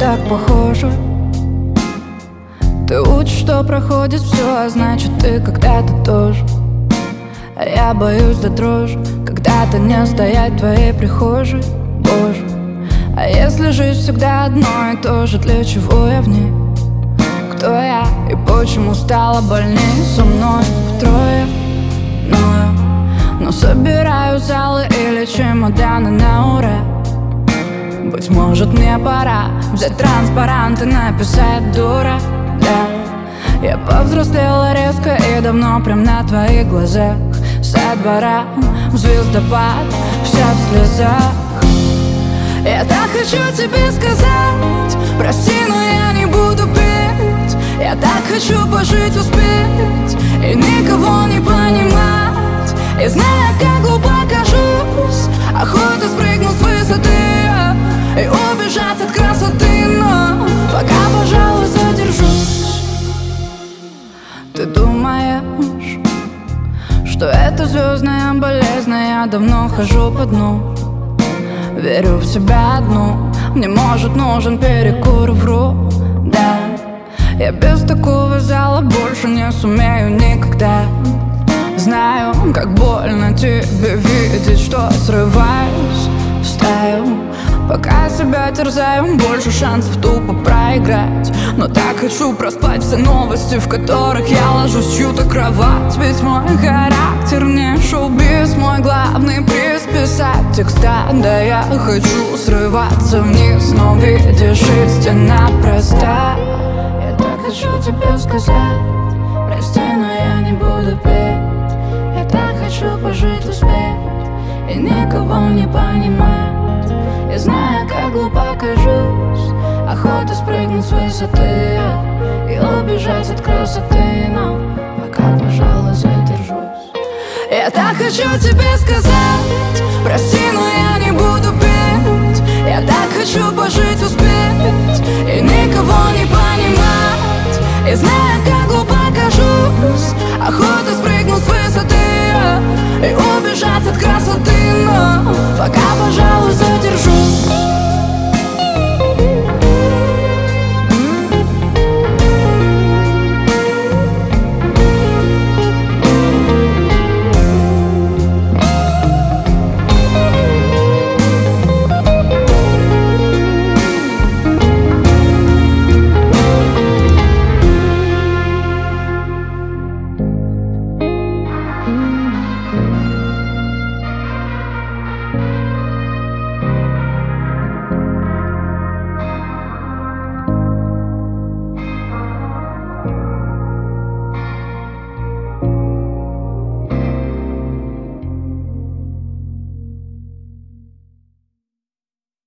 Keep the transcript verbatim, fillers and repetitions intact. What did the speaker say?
так похожи. Ты учишь, что проходит все, а значит ты когда-то тоже. А я боюсь до дрожи когда-то не стоять в твоей прихожей. Боже, а если жизнь всегда одно и то же, для чего я в ней? Кто я и почему стало больнее со мной втрое? Но я, но собираю залы или чемоданы на ура. Быть может, мне пора взять транспарант и написать дура. Да, я повзрослела резко и давно прям на твоих глазах. Со двора в звездопад, вся в слезах. Я так хочу тебе сказать прости, но я не буду петь. Я так хочу пожить, успеть и никого не понимать. И зная, как глупо кажусь, охота спрыгнуть с высоты и убежать от красоты, но пока, пожалуй, задержусь. Ты думаешь, что это звездная болезнь, я давно хожу по дну. Верю в себя одну, мне может нужен перекур, вру, да. Я без такого зала больше не сумею никогда. Знаю, как больно тебе видеть, что срываюсь в стаю. Пока себя терзаю, больше шансов тупо проиграть. Но так хочу проспать все новости, в которых я ложусь в чью-то кровать. Ведь мой характер не шоу-биз, мой главный приз писать текста. Да я хочу срываться вниз, но видишь, истина проста. Я так хочу тебе сказать прости, но я не буду петь. Я так хочу пожить, успеть и никого не понимать. Я знаю, как глупо кажусь, охота спрыгнуть с высоты и убежать от красоты, но пока, пожалуй, задержусь. Я так хочу тебе сказать прости,